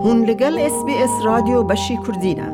بوون لەگەڵ SBS رادیۆ بەشی کوردینە.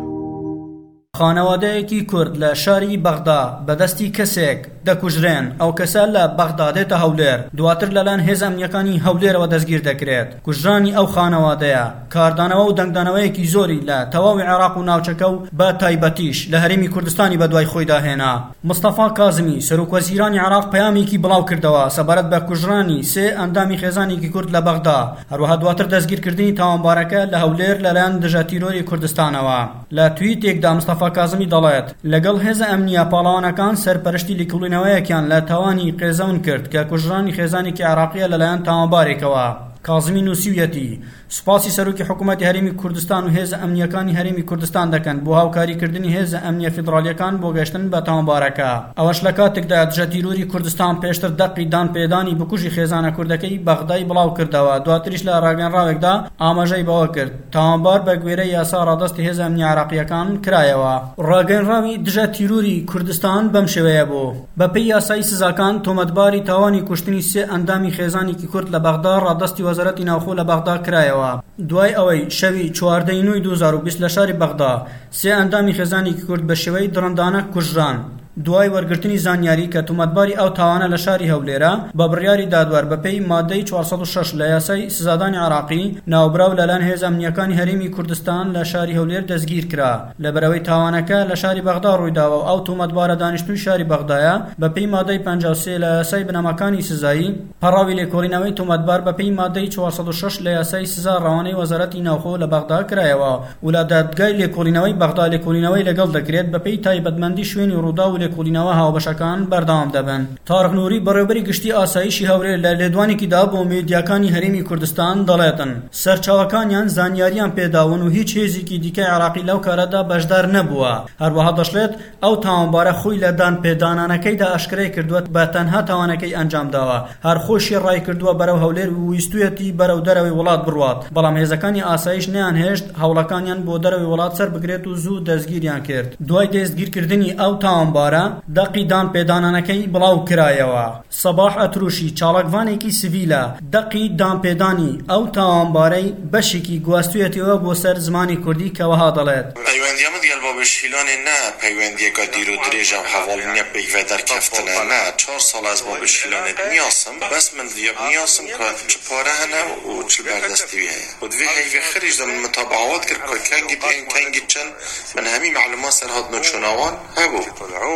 خانەوادەیەکی کورد لە شاری بەغدا بەدەستی کەسێک دەکوژرێن. ئەو کەسە لە بەغدا دێتە هەولێر، دواتر لەلایەن هێزە ئەمنیەکانی هەولێرەوە دەستگیر دەکرێت. کوژرانی ئەو خانەوادەیە کاردانەوە و دەنگدانەوەیەکی زۆری لە تەواوی عێراق و ناوچەکە و بە تایبەتیش لە هەرێمی کوردستانی بەدوای خۆی داهێنا. مستەفا کازمی سەرۆکوەزیرانی عێراق پەیامێکی بڵاو کردەوە سەبارەت بە کوژرانی سێ ئەندامی خێزانێکی کورد لە بەغدا، هەروەها دواتر دەستگیرکردنی تاوانبارەکە لە هەولێر لەلایەن دژە تیرۆری کوردستانەوە. لە توییتێکدا مستەفا کازمی دەڵێت لەگەڵ هێزە ئەمنیە پاڵەوانەکان سەرپەرشتی لیکڵینەوەیەکیان لە تاوانی قێزەون کرد کە کوژرانی خێزانێکی عێراقیە لەلایەن تاوانبارێکەوە. کازمی نووسیویەتی سوپاسی سەرۆکی حکوومەتی هەرێمی کوردستان و هێزە ئەمنیەکانی هەرێمی کوردستان دەکەن بۆ هاوکاریکردنی هێزە ئەمنیە فیدرالیەکان بۆ گەشتن بە تاوانبارەکە. ئەوەش لە کاتێکدا دژە تیرۆری کوردستان پێشتر دەقی دانپێدانی بکوژی خێزانە کوردەکەی بەغدای بڵاو کردەوە، دواتریش لە ڕاگەنراوێکدا ئاماژەی بەوە کرد تاوانبار بە گوێرەی یاسا ڕادەستی هێزە ئەمنیە عێراقیەکان کرایەوە. ڕاگەنراوی دژە تیرۆری کوردستان بەم شێوەیە بوو. بەپێی یاسای سزاکان تۆمەتباری تاوانی کوشتنی سێ ئەندامی خێزانێکی کورد لە بەغدا ڕادەستی وەزارەتی ناوخۆ لە بەغدا کرایەوە. دوای ئەوەی شەوی 14 نوێی 2020 لە شاری بەغدا سێ ئەندامی خێزانێکی کورد بە شێوەی دڕندانە کوژران. دوای وەرگرتنی زانیاری کە تۆمەتباری ئەو تاوانە لە شاری هەولێرە بە بڕیاری دادوەر بەپێی مادەی 406 لە یاسای سزادانی عێراقی ناوبراو لەلایەن هێزە ئەمنیەکانی هەرێمی کوردستان لە شاری هەولێر دەستگیر کرا. لەبەرەوەی تاوانەکە لە شاری بەغدا ڕوویداوە و ئەو تۆمەتبارە دانیشتووی شاری بەغدایە بەپێی مادەی 53 لە یاسای بنەماکانی سزایی پەڕاوی لێکۆڵینەوەی تۆمەتبار بەپێی مادەی 406 لە یاسای سزا ڕەوانەی وەزارەتی ناوخۆ لە بەغدا کرایەوە و لە دادگای لێکۆڵینەوەی بەغدا لێکۆڵینەوەی لەگەڵ دەکرێت بەپێی تایبەتمەندی شوێنی ڕوودا و لێکۆڵینەوە هاوبەشەکان بەردەوام دەبن. تارق نووری بەڕێوەبەری گشتی ئاسایشی هەولێر لە لێدوانێکیدا بۆ میدیاکانی هەرێمی کوردستان دەڵێتن سەرچاوەکانیان زانیاریان پێداون و هیچ هێزێکی دیکەی عێراقی لەو کارەدا بەشدار نەبووە. هەروەها دەشڵێت ئەو تاوانبارە خۆی لە دانپێدانانەکەیدا ئەشکرای کردووە بە تەنها تاوانەکەی ئەنجام داوە، هەر خۆشی ڕای کردووە بەرەو هەولێر و ویستویەتی بەرەو دەرەوەی وڵات بڕوات، بەڵام هێزەکانی ئاسایش نیان هێشت هەوڵەکانیان بۆ دەرەوەی وڵات سەر بگرێت و زوو دەستگیریان کرد. دوای دەستگیرکردنی ئەو تاوانبارە دەقی دانپێدانانەکەی بڵاو کرایەوە. سەباح ئەتروشی چاڵکڤانێکی سڤیلە دەقی دانپێدانی ئەو تاوانبارەی بەشێکی گواستوویەتەوە بۆ سەر زمانی کوردی کەوەها دەڵێت پەیوەندیەمە دیگەل بۆ بەشیلانێ نا پەیوەندیەکە دیر و درێژە و هەواڵینە پەیڤە دەرکەفتنە نا 4 ساڵ ئەس بۆ بەشیلانێت نیاسم بەس من نیاسم کە چ پارە هەنە و چ بەردەستیوی هەیە و دوێ هەیڤە خریج دەم متابعات کرد کە کەنگی دێن کەنگی چەند من هەمی معلومات سەر هاتنە چۆناوان هەبوو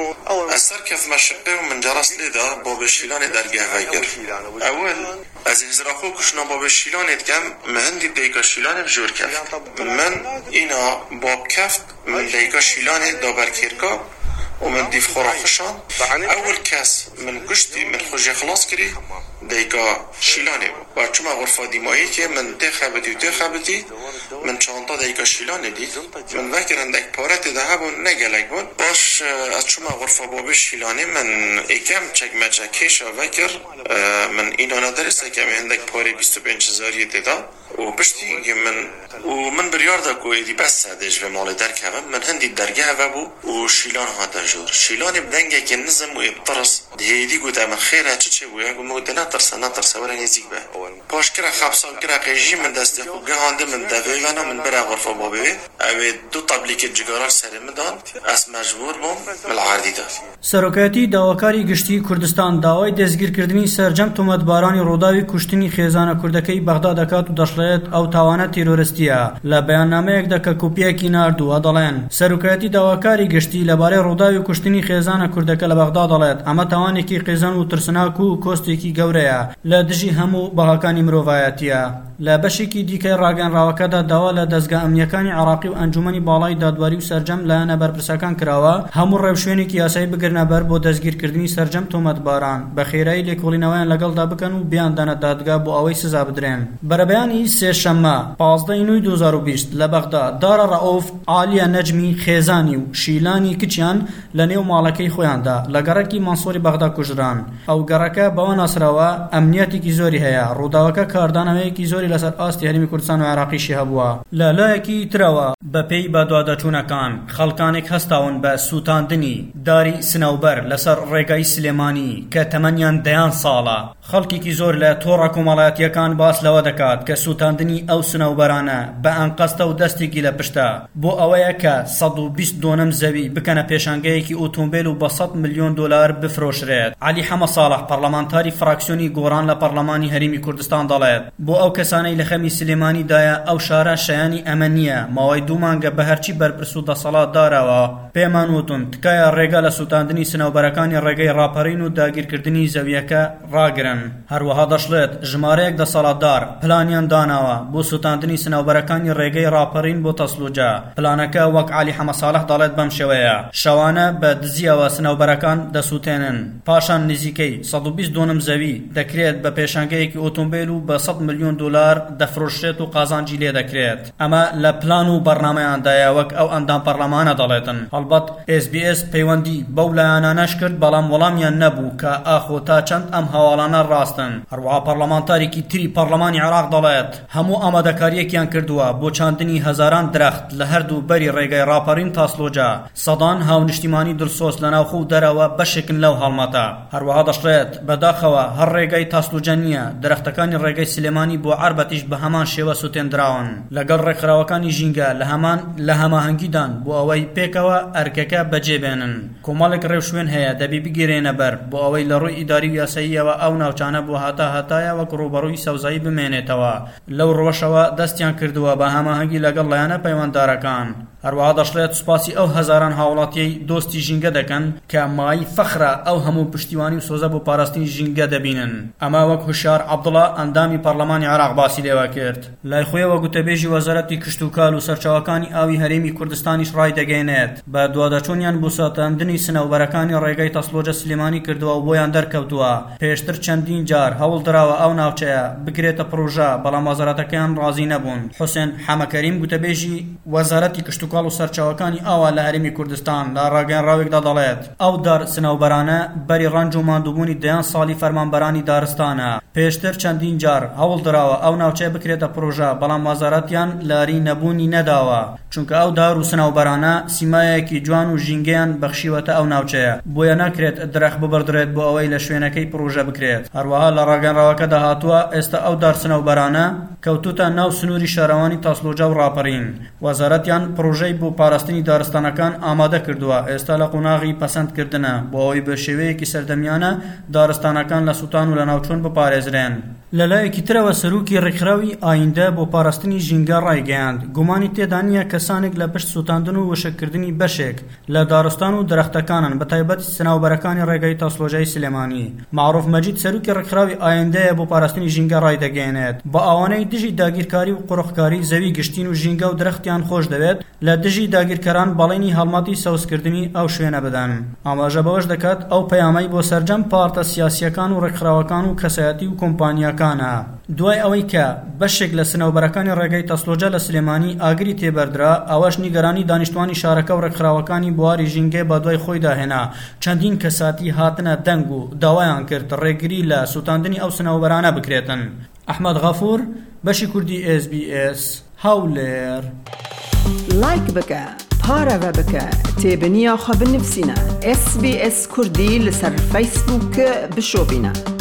ئەسەر کەف مەشقێ و من جەڕاست لێدا بۆ بەشیلانێ دەرگەهەوەی کرد. ئەوەل ئەز هێزراخۆ کوشنا بۆ بەشیلانێت کەم مهندی دەیکە شیلانێ بژۆر کەفت من ئینا باب کەفت من دەیکە شیلانێ دابەرکێرکە ومن ديف خرافشان اول كاس من قشتي من خوجي خلاص كري ديكا شيلاني وچما غرفه ديمايي كي من تخبتي من چانتا ديكا شيلاني دي من ذاكر عندك بارات ذهب ونقلك بون باش چما غرفه باب شيلاني من اكم چكما چكيشا ذاكر من اينا ندرس كم عندك باري 25000 ددا وبشتي من بريار دا كوي دي بس دج في مال دركه من هندي درجه وبو وشيلان هذا جور شيلان بدنجه كنزم ويبطرس دي قد من خيره تشي ويا مودنا ترس ولا نزيك به باش كره خبصا كره قيجي من دست وقهاند من دفينا من برا غرفه بابي او دو طبليك جگارا سرمدان اس مجبور بوم بالعادي ده سەرۆکایەتی داواکاری گشتی کوردستان داوای دەستگیرکردنی سەرجەم تۆمەتبارانی ڕووداوی کوشتنی خێزانە کوردەکەی بەغدا دەکات و دەشڵێت ئەو تاوانە تیرۆریستیە. لە بەیاننامەیەکدا کە کوپیەکی ناردووە دەڵێن سەرۆکایەتی داواکاری گشتی لەبارەی ڕووداوی کوشتنی خێزانە کوردەکە لە بەغدا دەڵێت ئەمە تاوانێکی قێزان و ترسناک و کۆستێکی گەورەیە لە دژی هەموو بەهاکانی مرۆڤایەتیە. لە بەشێکی دیکەی ڕاگەنراوەکەدا داوا لە دەستگا ئەمنیەکانی عێراقی و ئەنجومەنی باڵای دادواری و سەرجەم لایەنە بەرپرسەکان کراوە هەموو ڕێوشوێنێکی یاسایی بگرنە بەر بۆ دەستگیرکردنی سەرجەم تۆمەتباران بە خێرایی لێکۆڵینەوەیان لەگەڵدا بکەن و بیاندانە دادگا بۆ ئەوەی سزا بدرێن. بەرەبەیانی سێشەممە 15 نوێی 2020 لە بەغدا دارە ڕەئوف عالیە نەجمی خێزانی و شیلانی کچیان لە نێو ماڵەکەی خۆیاندا لە گەڕەکی مانسۆری بەغدا کوژران. ئەو گەڕەکە بەوە ناسراوە ئەمنیەتێکی زۆری هەیە. ڕووداوەکە کاردانەوەیەکی زۆری لەسەر ئاستی هەرێمی کوردستان و عێراقیشی هەبووە. کردووە. لەلایەکی ترەوە بەپێی بەدوادەچوونەکان خەڵکانێک هەستاون بە سوتاندنی داری سنەوبەر لەسەر ڕێگای سلێمانی کە تەمەنیان 10 ساڵە. خەڵکێکی زۆر لە تۆڕە کۆمەڵایەتیەکان باس لەوە دەکات کە سوتاندنی ئەو سنەوبەرانە بە ئەنقەستە و دەستێکی لە پشتە بۆ ئەوەیە کە 122 زەوی بکەنە پێشانگەیەکی ئۆتۆمبیل و بە 100 ملیۆن دلار بفرۆشرێت. علی حەمە ساڵح پەرلەمانتاری فراکسیۆنی گۆڕان لە پەرلەمانی هەرێمی کوردستان دەڵێت بۆ ئەو کەسانەی لە خەمی سلێمانیدایە ئەو شارە شایانی ئەمە نییە. ماوەی 2 مانگە بە هەرچی بەرپرس و دەسەڵات دارەوە پێمان وتون تکایە ڕێگە لە سوتاندنی سنەوبەرەکانی ڕێگەی ڕاپەڕین و داگیرکردنی زەویەکە ڕاگرن. هەروەها دەشڵێت ژمارەیەک دەسەڵاتدار پلانیان داناوە بۆ سوتاندنی سنەوبەرەکانی ڕێگەی ڕاپەڕین بۆ تەسلوجە. پلانەکە وەک علی حەمە ساڵح دەڵێت بەم شێوەیە شەوانە بە دزیەوە سنەوبەرەکان دەسووتێنن، پاشان نزیکەی 122 زەوی دەکرێت بە پێشانگەیەکی ئۆتۆمبیل و بە 100 ملیۆن دلار دەفرۆشرێت و قازانجی لێ دەکرێت. ئەمە لە پلان و بەرنامەیاندایە وەک ئەو ئەندام پەرلەمانە دەڵێتن. هەڵبەت SBS پەیوەندی بەو لایەنانەش کرد بەڵام وەڵامیان نەبوو کە ئاخۆ تا چەند ئەم هەواڵانە ڕاستن. هەروەها پەرلەمانتارێکی تری پەرلەمانی عێراق دەڵێت هەموو ئامادەکاریەکیان کردووە بۆ چاندنی هەزاران درەخت لە هەردوو بەری ڕێگای ڕاپەڕین تاسلۆجا. سەدان هاونیشتیمانی دڵسۆز لە ناوخۆ و دەرەوە بەشێکن لەو هەڵمەتە. هەروەها دەشڵێت بەداخەوە هەر ڕێگای تاسلۆجا نییە، درەختەکانی ڕێگای سلێمانی بۆ عەربەتیش بە هەمان شێوە سوتێنراون لەگەڵ ڕێکخراوەکانی ژینگە لە هەماهەنگیدان بۆ ئەوەی پێکەوە ئەرکەکە بەجێبێنن. کۆمەڵێک ڕێوشوێن هەیە دەبی بگیرێنە بەر بۆ ئەوەی لە ڕووی ئیداری و یاساییەوە ئەو ناوچانە بۆ هەتایە وەک ڕوبەڕووی سەوزایی بمێنێتەوە. لەو ڕۆژەوە دەستیان کردووە بە هەماهەنگی لەگەڵ لایەنە پەیوەنددارەکان. هەروەها دەشڵێت سوپاسی ئەو هەزاران هاوڵاتیەی دۆستی ژینگە دەکەن کە مای فەخرە ئەو هەموو پشتیوانی و سۆزە بۆ پاراستنی ژینگە دەبینن. ئەمە وەک هوشار عەبدوڵڵا ئەندامی پەرلەمانی عێراق باسی لێوە کرد. لای خۆیەوە گوتەبێژی وەزارەتی کشتوکاڵ و سەرچاوەکانی ئاوی هەرێمی کوردستانیش ڕای دەگەێنێت بە دوادەچوونیان بۆ ساتاندنی سنەوبەرەکانی ڕێگای تەسلۆجە سلێمانی کردووە و بۆیان دەرکەوتووە. پێشتر چەندین جار هەوڵ دراوە ئەو ناوچەیە بکرێتە پڕۆژە بەڵام وەزارەتەکەیان ڕازی نەبوون. حوسێن حەمەکەریم گوتەبێژی وەزارەتی کشتوکاڵ و سەرچاوەکانی ئاوا لە هەرێمی کوردستان لە ڕاگەیەنراوێکدا دەڵێت ئەو دار سنەوبەرانە بەری ڕەنج و ماندووبوونی 10 ساڵی فەرمانبەرانی دارستانە. پێشتر چەندین جار هەوڵ دراوە ئەو ناوچەیە بکرێتە پڕۆژە بەڵام وەزارەتیان لاری نەبوونی نەداوە چونکە ئەو دار و سنەوبەرانە سیمایەکی جوان و ژینگەیان بەخشیوەتە ئەو ناوچەیە بۆیە ناکرێت درەخت ببڕدرێت بۆ ئەوەی لە شوێنەکەی پڕۆژە بکرێت. هەروەها لە ڕاگەنراوەکەدا هاتووە ئێستا ئەو دار سنەوبەرانە کەوتوتە ناو سنووری شارەوانی تاسلۆجا و ڕاپەڕین. وەزارەتیان پڕۆژەی بۆ پاراستنی دارستانەکان ئامادە کردووە، ئێستا لە قۆناغی پەسەندکردنە بۆ ئەوەی بە شێوەیەکی سەردەمیانە دارستانەکان لە سوتان و لە ناوچوون بپارێزرێن. لەلایەکی ترەوە سەرۆکی ڕێکخراوی ئایندە بۆ پاراستنی ژینگە ڕایگەیاند گومانی تێدا نییە کەسانێک لە پشت سوتاندن و وشەکردنی بەشێک لە دارستان و درەختەکانن بەتایبەت سناوبەرەکانی ڕێگای تاسلۆجای سلێمانی. معروف مەجید سەرۆکی ڕێکخراوی ئایندەیە بۆ پاراستنی ژینگە ڕایدەگەێنێت بە ئەوانەی دژی داگیرکاری و قوڕخکاری زەوی گشتین و ژینگە و درەختیان خۆش دەوێت لە دژی داگیرکەران بەڵێنی هەڵمەتی سەوزکردنی ئەو شوێنە بدەن. ئاماژە بەوەش دەکات ئەو پەیامەی بۆ سەرجەم پارتە سیاسیەکان و ڕێکخراوەکان و کەسایەتی و کۆمپانیاکانە. دوای ئەوەی کە بەشێک لە سنەوبەرەکانی ڕێگای تەسلۆجە لە سلێمانی ئاگری تێبەردرا، ئەوەش نیگەرانی دانیشتوانی شارەکە و ڕێکخراوەکانی بواری ژینگە بە دوای خۆی داهێنا. چەندین کەساتی هاتنە دەنگ و داوایان کرد ڕێگری لە سوتاندنی ئەو سنەوبەرانە بکرێتن. ئەحمەد غەفوور، بەشی کوردی SBS هەولێر. لایک بکە، پارەوە بکە، تێبنییاخە بنفسینە. SBS کوردی لەسەر فەیسبووک بشۆبینە.